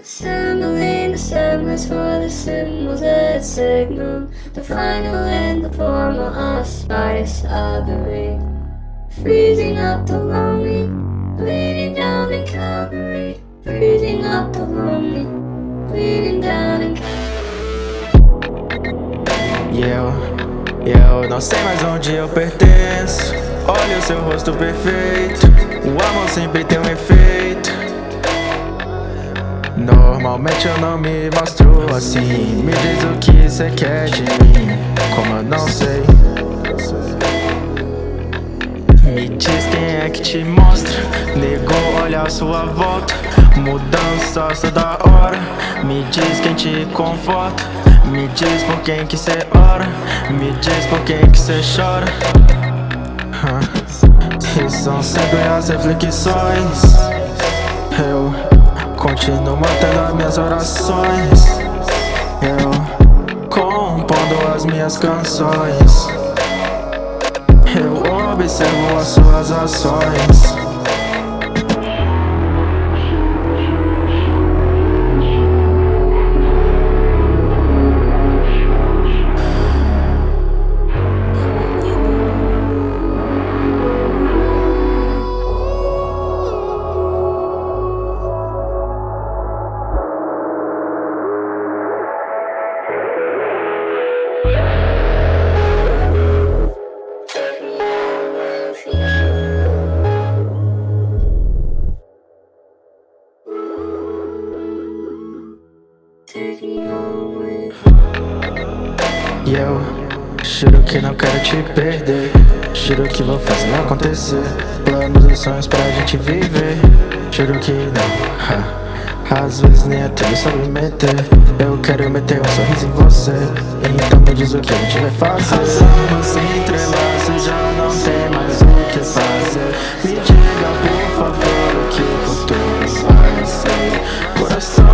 Assembling the semblance for the symbols that signal the final and the formal auspice of the ring. Freezing up the lonely, bleeding down in Calvary. Freezing up the lonely, bleeding down in Calvary. E eu não sei mais onde eu pertenço. Olha o seu rosto perfeito. O amor sempre tem um efeito. Normalmente eu não me mostro assim. Me diz o que cê quer de mim, como eu não sei. Me diz quem é que te mostra. Negou olhar a sua volta. Mudança toda hora. Me diz quem te conforta. Me diz por quem que cê ora. Me diz por quem que cê chora. E são sempre as reflexões. Eu continuo mantendo as minhas orações. Eu compondo as minhas canções. Eu observo as suas ações. E eu juro que não quero te perder. Juro que vou fazer acontecer. Planos e sonhos pra gente viver. Juro que não, às vezes nem é tudo sobre meter. Eu quero meter um sorriso em você. Então me diz o que a gente vai fazer. As almas se entrelaçam, já não tem mais o que fazer. Me diga por favor o que o futuro vai ser. Coração